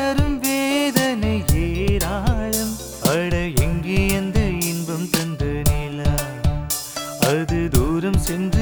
தரும் வேதனை ஏராளம். அட எங்கே அந்த இன்பம் தந்த நிலா, அது தூரம் சென்று